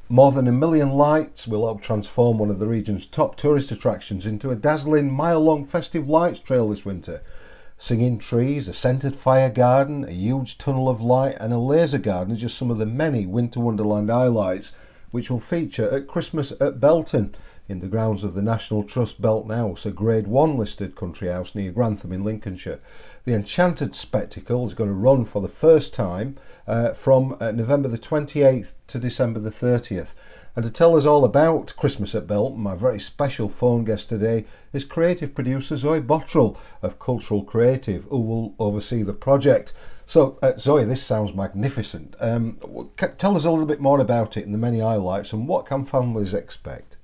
More than 1 million lights will help transform one of the region's top tourist attractions into a dazzling mile-long festive lights trail this winter. Singing trees, a scented fire garden, a huge tunnel of light and a laser garden are just some of the many Winter Wonderland highlights which will feature at Christmas at Belton in the grounds of the National Trust Belton House, a Grade 1 listed country house near Grantham in Lincolnshire. The Enchanted Spectacle is going to run for the first time from November the 28th to December the 30th. And to tell us all about Christmas at Belton, my very special phone guest today is creative producer Zoe Bottrell of Cultural Creative, who will oversee the project. So, Zoe, this sounds magnificent. Tell us a little bit more about it and the many highlights, and what can families expect?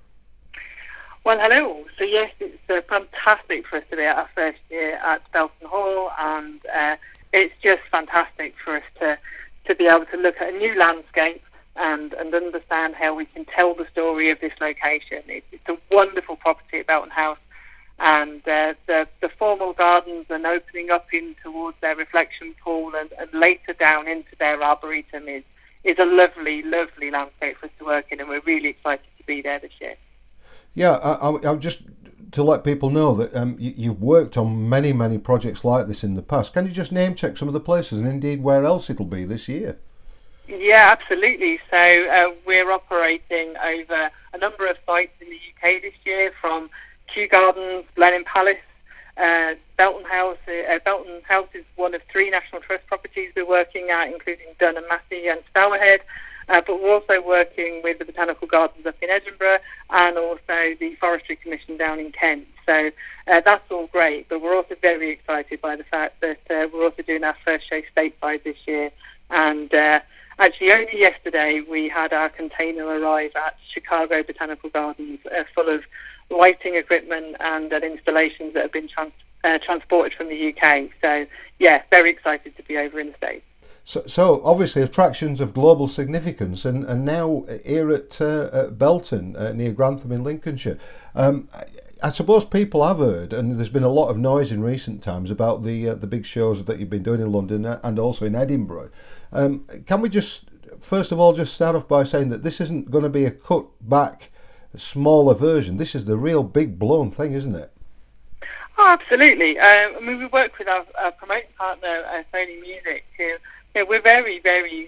Well, hello. So yes, it's fantastic for us to be at our first year at Belton Hall, and it's just fantastic for us to be able to look at a new landscape and understand how we can tell the story of this location. It's a wonderful property at Belton House, and the formal gardens and opening up in towards their reflection pool and later down into their arboretum is a lovely, lovely landscape for us to work in, and we're really excited to be there this year. Yeah, I'm just to let people know that you've worked on many, many projects like this in the past. Can you just name check some of the places and indeed where else it'll be this year? Yeah, absolutely. So we're operating over a number of sites in the UK this year, from Kew Gardens, Blenheim Palace, Belton House. Belton House is one of 3 National Trust properties we're working at, including Dunham Massey and Stourhead. But we're also working with the Botanical Gardens up in Edinburgh and also the Forestry Commission down in Kent. So that's all great, but we're also very excited by the fact that we're also doing our first show stateside this year. And actually, only yesterday we had our container arrive at Chicago Botanical Gardens full of lighting equipment and installations that have been transported from the UK. So, yeah, very excited to be over in the States. So obviously attractions of global significance, and now here at Belton near Grantham in Lincolnshire. I suppose people have heard, and there's been a lot of noise in recent times about the big shows that you've been doing in London and also in Edinburgh. Can we just first of all just start off by saying that this isn't going to be a cut back, smaller version? This is the real big blown thing, isn't it? Oh, absolutely. I mean, we work with our promoting partner, Sony Music, who, we're very, very,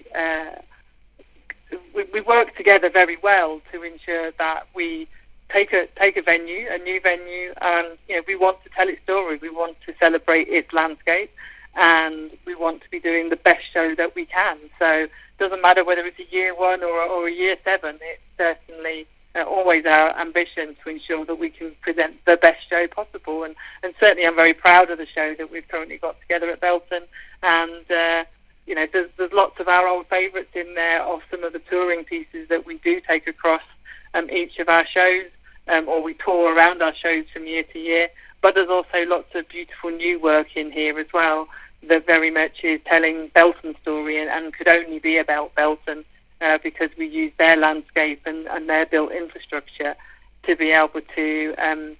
we work together very well to ensure that we take a venue, a new venue, and we want to tell its story. We want to celebrate its landscape, and we want to be doing the best show that we can. So it doesn't matter whether it's a year 1 or a year 7. It's certainly always our ambition to ensure that we can present the best show possible. And certainly I'm very proud of the show that we've currently got together at Belton. And there's lots of our old favourites in there of some of the touring pieces that we do take across each of our shows, or we tour around our shows from year to year. But there's also lots of beautiful new work in here as well that very much is telling Belton's story and could only be about Belton because we use their landscape and their built infrastructure to be able to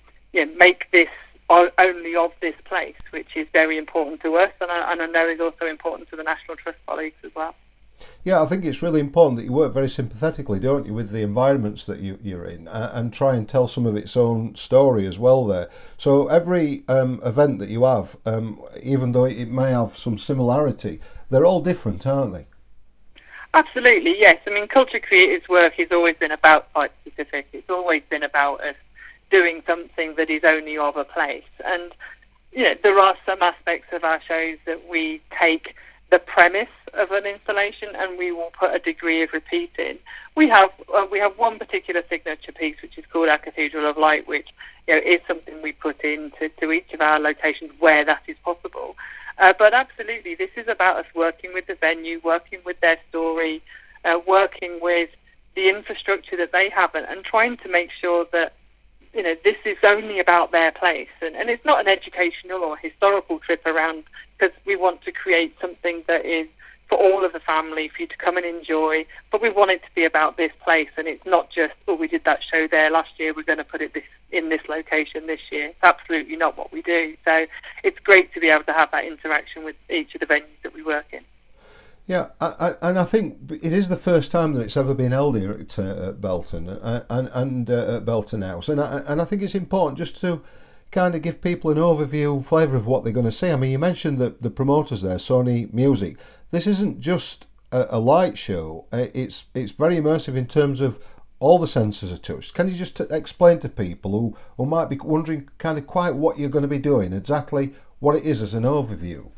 make this only of this place, which is very important to us, and I know is also important to the National Trust colleagues as well. Yeah, I think it's really important that you work very sympathetically, don't you, with the environments that you're in, and try and tell some of its own story as well there. So every event that you have, even though it may have some similarity, they're all different, aren't they? Absolutely, yes. I mean, Culture Creative's work has always been about site specific. It's always been about us doing something that is only of a place. And there are some aspects of our shows that we take the premise of an installation and we will put a degree of repeat in. We have one particular signature piece which is called our Cathedral of Light, which is something we put into each of our locations where that is possible. But absolutely, this is about us working with the venue, working with their story, working with the infrastructure that they have, and trying to make sure that this is only about their place. And it's not an educational or historical trip around, because we want to create something that is for all of the family, for you to come and enjoy. But we want it to be about this place, and it's not just, we did that show there last year, we're going to put it in this location this year. It's absolutely not what we do. So it's great to be able to have that interaction with each of the venues that we work in. Yeah, and I think it is the first time that it's ever been held here at Belton and at Belton House, and I think it's important just to kind of give people an overview flavour of what they're going to see. I mean, you mentioned the promoters there, Sony Music. This isn't just a light show; it's very immersive in terms of all the senses are touched. Can you just explain to people who might be wondering kind of quite what you're going to be doing, exactly what it is as an overview?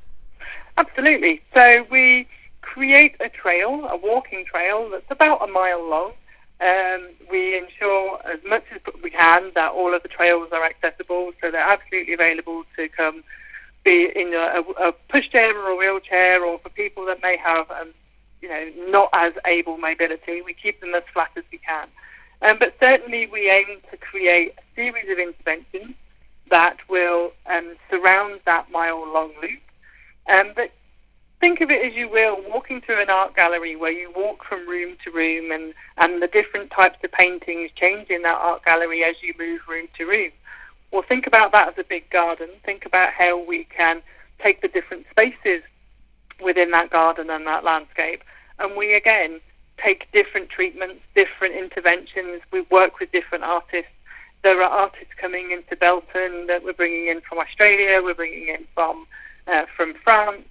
Absolutely. So we create a trail, a walking trail that's about a mile long. We ensure as much as we can that all of the trails are accessible, so they're absolutely available to come be in a pushchair or a wheelchair, or for people that may have, not as able mobility. We keep them as flat as we can. But certainly we aim to create a series of interventions that will surround that mile-long loop. But think of it as you will, walking through an art gallery where you walk from room to room, and the different types of paintings change in that art gallery as you move room to room. Well, think about that as a big garden. Think about how we can take the different spaces within that garden and that landscape, and we, again, take different treatments, different interventions. We work with different artists. There are artists coming into Belton that we're bringing in from Australia, we're bringing in from France.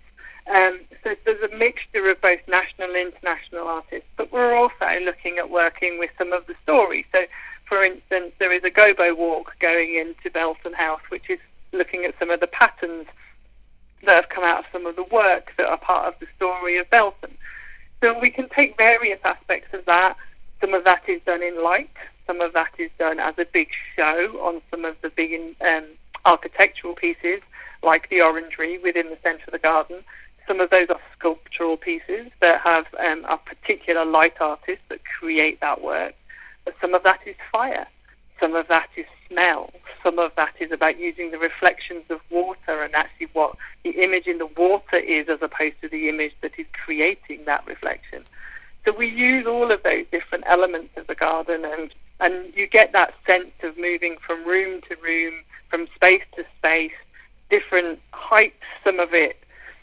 So there's a mixture of both national and international artists, but we're also looking at working with some of the stories. So, for instance, there is a Gobo walk going into Belton House, which is looking at some of the patterns that have come out of some of the work that are part of the story of Belton. So we can take various aspects of that. Some of that is done in light, some of that is done as a big show on some of the big architectural pieces, like the orangery within the centre of the garden. Some of those are sculptural pieces that have a particular light artist that create that work. But some of that is fire. Some of that is smell. Some of that is about using the reflections of water and actually what the image in the water is, as opposed to the image that is creating that reflection. So we use all of those different elements of the garden, and you get that sense of moving from room to room, from space to space, different heights, some of it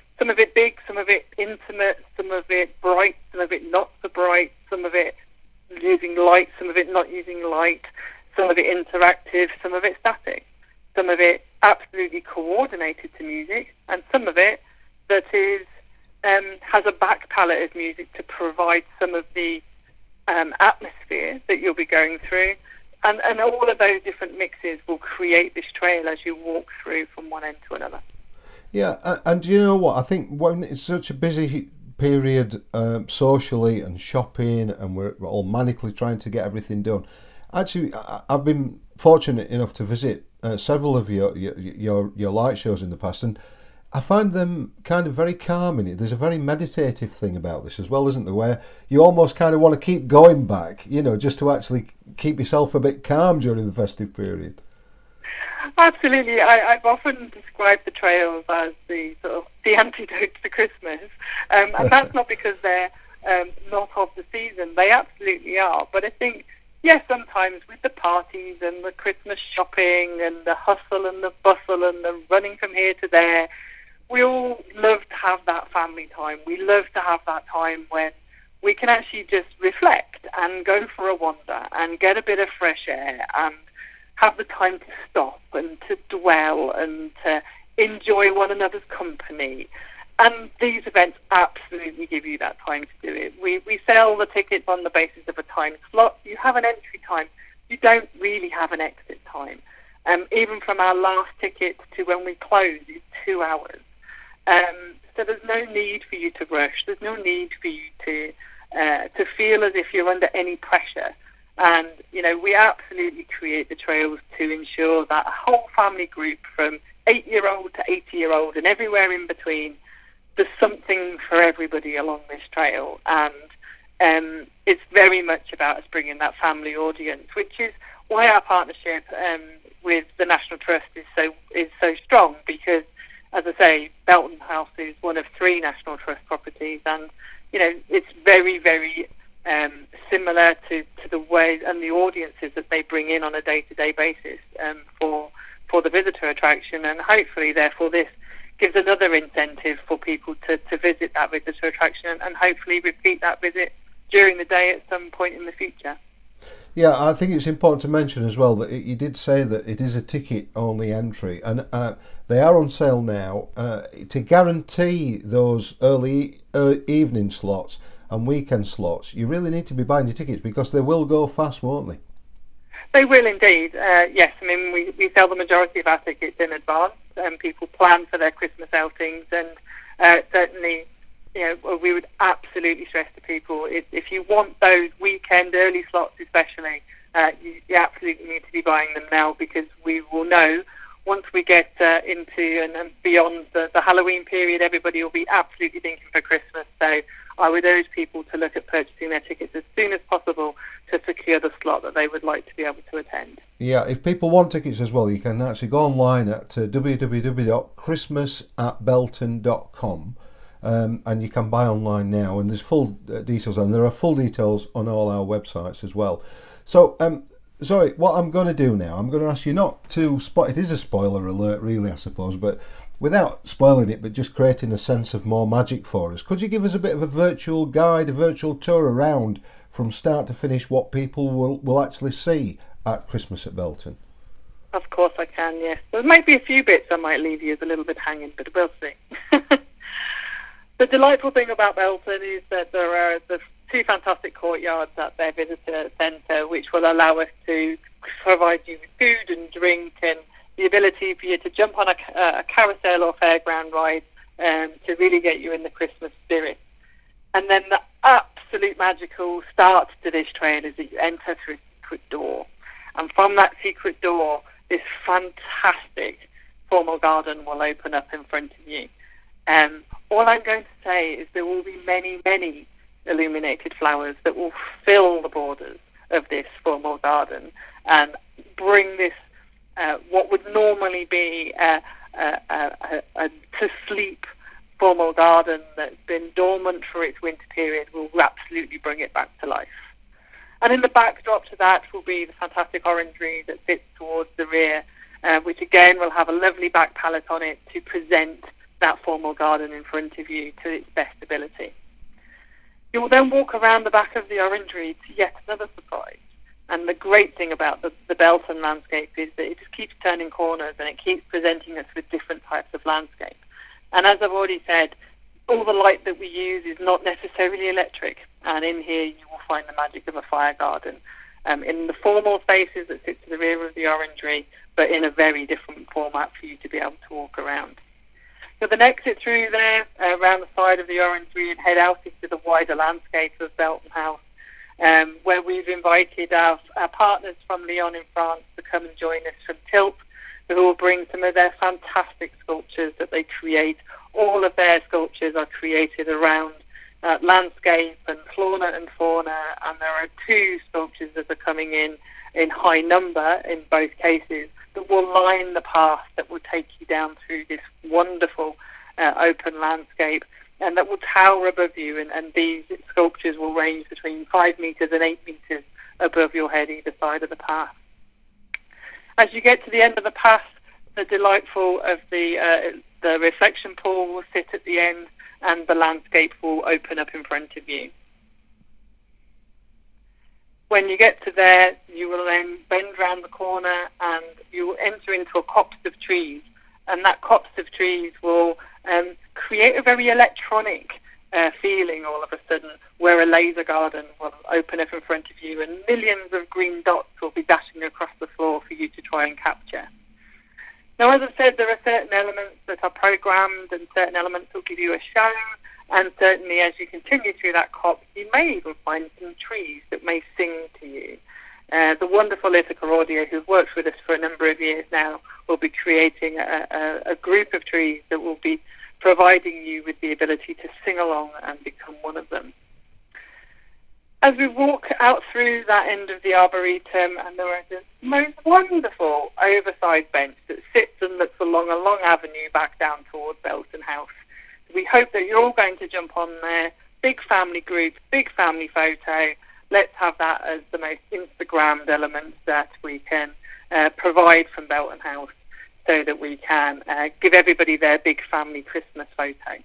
big, some of it intimate, some of it bright, some of it not so bright, some of it using light, some of it not using light, some of it interactive, some of it static, some of it absolutely coordinated to music, and some of it that is has a back palette of music to provide some of the atmosphere that you'll be going through. And all of those different mixes will create this trail as you walk through from one end to another. Yeah, and you know what? I think when it's such a busy period socially and shopping, and we're all manically trying to get everything done. Actually, I've been fortunate enough to visit several of your light shows in the past, and I find them kind of very calming. There's a very meditative thing about this as well, isn't there? Where you almost kind of want to keep going back, just to actually keep yourself a bit calm during the festive period. Absolutely. I've often described the trails as the sort of the antidote to Christmas, and that's not because they're not of the season. They absolutely are. But I think, yes, sometimes with the parties and the Christmas shopping and the hustle and the bustle and the running from here to there, we all love to have that family time. We love to have that time when we can actually just reflect and go for a wander and get a bit of fresh air and have the time to stop and to dwell and to enjoy one another's company. And these events absolutely give you that time to do it. We sell the tickets on the basis of a time slot. You have an entry time. You don't really have an exit time. Even from our last ticket to when we close is 2 hours. So there's no need for you to rush. There's no need for you to feel as if you're under any pressure. And, we absolutely create the trails to ensure that a whole family group from 8-year-old to 80-year-old and everywhere in between, there's something for everybody along this trail. And it's very much about us bringing that family audience, which is why our partnership with the National Trust is so strong, because, as I say, Belton House is one of 3 National Trust properties, and, it's very, very similar to the way and the audiences that they bring in on a day-to-day basis for the visitor attraction, and hopefully, therefore, this gives another incentive for people to visit that visitor attraction and hopefully repeat that visit during the day at some point in the future. Yeah, I think it's important to mention as well that you did say that it is a ticket-only entry, and they are on sale now. To guarantee those early evening slots and weekend slots, you really need to be buying your tickets because they will go fast, won't they? They will indeed. Yes, I mean we sell the majority of our tickets in advance, and people plan for their Christmas outings, and certainly, we would absolutely stress to people if you want those weekend early slots, especially, you absolutely need to be buying them now, because we will know once we get into and beyond the Halloween period, everybody will be absolutely thinking for Christmas. So I would urge people to look at purchasing their tickets as soon as possible to secure the slot that they would like to be able to attend. Yeah, if people want tickets as well, you can actually go online at www.christmas@belton.com. And you can buy online now, and there's full details, and there are full details on all our websites as well. So, sorry, what I'm going to do now, I'm going to ask you not to spoil. It is a spoiler alert, really, I suppose, but without spoiling it, but just creating a sense of more magic for us. Could you give us a bit of a virtual guide, a virtual tour around from start to finish what people will actually see at Christmas at Belton? Of course I can, yes. There might be a few bits I might leave you as a little bit hanging, but we'll see. The delightful thing about Belton is that there are the two fantastic courtyards at their visitor centre, which will allow us to provide you with food and drink and the ability for you to jump on a carousel or fairground ride to really get you in the Christmas spirit. And then the absolute magical start to this trail is that you enter through a secret door. And from that secret door, this fantastic formal garden will open up in front of you. All I'm going to say is there will be many, many illuminated flowers that will fill the borders of this formal garden and bring this, what would normally be a to-sleep formal garden that's been dormant for its winter period, will absolutely bring it back to life. And in the backdrop to that will be the fantastic orangery that sits towards the rear, which again will have a lovely back palette on it to present that formal garden in front of you to its best ability. You will then walk around the back of the orangery to yet another surprise. And the great thing about the Belton landscape is that it just keeps turning corners and it keeps presenting us with different types of landscape. And as I've already said, all the light that we use is not necessarily electric. And in here you will find the magic of a fire garden. In the formal spaces that sit to the rear of the orangery, but in a very different format for you to be able to walk around. So then exit through there, around the side of the orangery, and head out into the wider landscape of Belton House, where we've invited our partners from Lyon in France to come and join us from Tilt, who will bring some of their fantastic sculptures that they create. All of their sculptures are created around landscape and flora and fauna, and there are two sculptures that are coming in high number in both cases, that will line the path that will take you down through this wonderful open landscape, and that will tower above you, and these sculptures will range between 5 metres and 8 metres above your head either side of the path. As you get to the end of the path, the delightful of the reflection pool will sit at the end, and the landscape will open up in front of you. When you get to there, you will then bend round the corner and you will enter into a copse of trees. And that copse of trees will create a very electronic feeling all of a sudden, where a laser garden will open up in front of you and millions of green dots will be dashing across the floor for you to try and capture. Now, as I've said, there are certain elements that are programmed and certain elements will give you a show. And certainly as you continue through that copse, you may even find some trees that may sing to you. The wonderful Ithaca Audio, who've worked with us for a number of years now, will be creating a group of trees that will be providing you with the ability to sing along and become one of them. As we walk out through that end of the Arboretum, and there is this most wonderful oversized bench that sits and looks along a long avenue back down towards Belton House. We hope that you're all going to jump on there. Big family group, big family photo. Let's have that as the most Instagrammed element that we can provide from Belton House. so that we can give everybody their big family Christmas photo.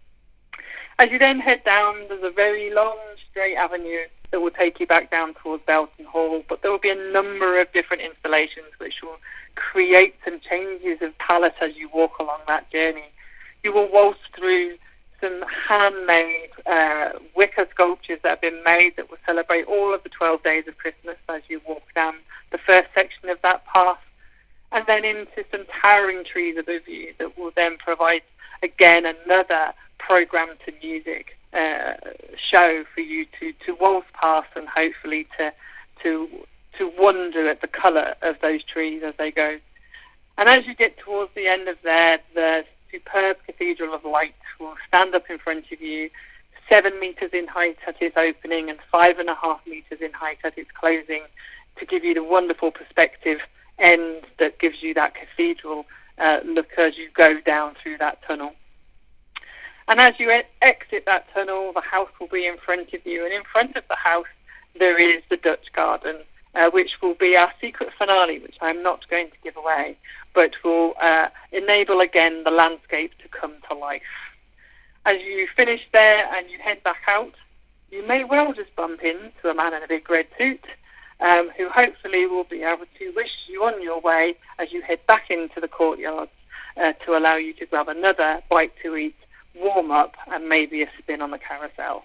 As you then head down, there's a very long, straight avenue that will take you back down towards Belton Hall, but there will be a number of different installations which will create some changes of palette as you walk along that journey. You will waltz through some handmade wicker sculptures that have been made that will celebrate all of the 12 days of Christmas as you walk down the first section of that path, and then into some towering trees above you that will then provide, again, another program to music show for you to waltz past and hopefully to wonder at the colour of those trees as they go. And as you get towards the end of there, the superb Cathedral of Light will stand up in front of you, 7 metres in height at its opening and 5.5 metres in height at its closing, to give you the wonderful perspective end that gives you that cathedral look as you go down through that tunnel. And as you exit that tunnel, the house will be in front of you, and in front of the house there is the Dutch garden, which will be our secret finale, which I'm not going to give away, but will enable again the landscape to come to life. As you finish there and you head back out, you may well just bump into a man in a big red suit, who hopefully will be able to wish you on your way as you head back into the courtyards to allow you to grab another bite to eat, warm up, and maybe a spin on the carousel.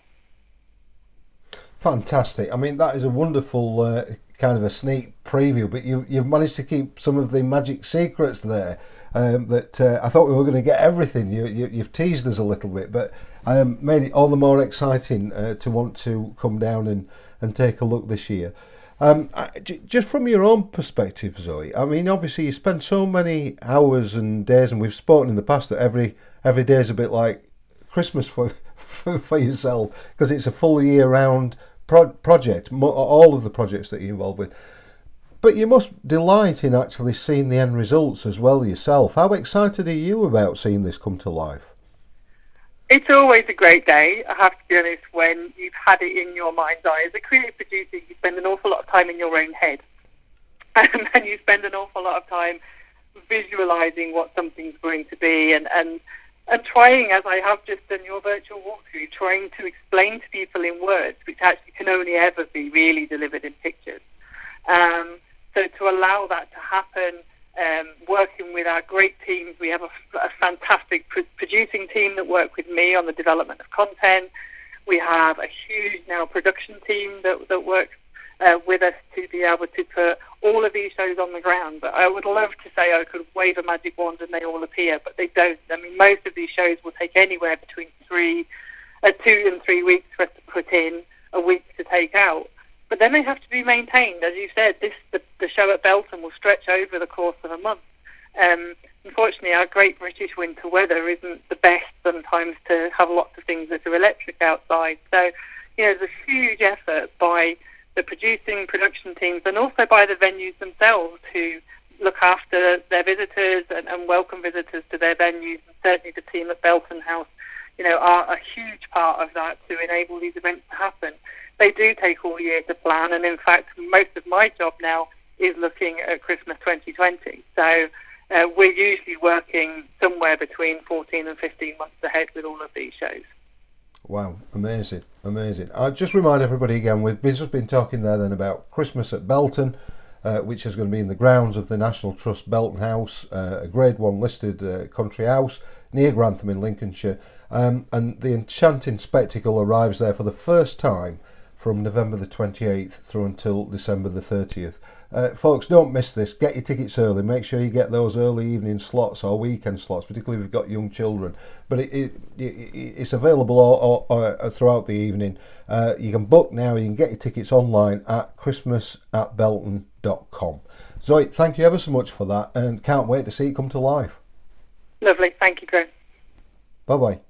Fantastic. I mean, that is a wonderful kind of a sneak preview, but you've managed to keep some of the magic secrets there that I thought we were going to get everything. You've teased us a little bit, but made it all the more exciting to want to come down and take a look this year. Just from your own perspective, Zoe, I mean, obviously you spend so many hours and days, and we've spoken in the past that every day is a bit like Christmas for yourself, because it's a full year-round project, all of the projects that you're involved with. But you must delight in actually seeing the end results as well yourself. How excited are you about seeing this come to life? It's always a great day, I have to be honest, when you've had it in your mind's eye. As a creative producer, you spend an awful lot of time in your own head. And then you spend an awful lot of time visualising what something's going to be and trying, as I have just done your virtual walkthrough, trying to explain to people in words, which actually can only ever be really delivered in pictures. So to allow that to happen, working with our great teams, we have a fantastic producing team that work with me on the development of content. We have a huge now production team that works with us to be able to put all of these shows on the ground. But I would love to say I could wave a magic wand and they all appear, but they don't. I mean, most of these shows will take anywhere between 2 and 3 weeks for us to put in, a week to take out. But then they have to be maintained. As you said, the show at Belton will stretch over the course of a month. Unfortunately, our great British winter weather isn't the best sometimes to have lots of things that are electric outside. So, there's a huge effort by the production teams and also by the venues themselves who look after their visitors and welcome visitors to their venues. And certainly the team at Belton House, are a huge part of that to enable these events to happen. They do take all year to plan, and in fact, most of my job now is looking at Christmas 2020. So we're usually working somewhere between 14 and 15 months ahead with all of these shows. Wow, amazing. I'll just remind everybody again, we've just been talking there then about Christmas at Belton, which is going to be in the grounds of the National Trust Belton House, a Grade 1 listed country house near Grantham in Lincolnshire. And the enchanting spectacle arrives there for the first time from November the 28th through until December the 30th. Folks, don't miss this. Get your tickets early. Make sure you get those early evening slots or weekend slots, particularly if you've got young children. But it's available all throughout the evening. You can book now. You can get your tickets online at christmas@belton.com. Zoe, thank you ever so much for that, and can't wait to see it come to life. Lovely. Thank you, Graham. Bye-bye.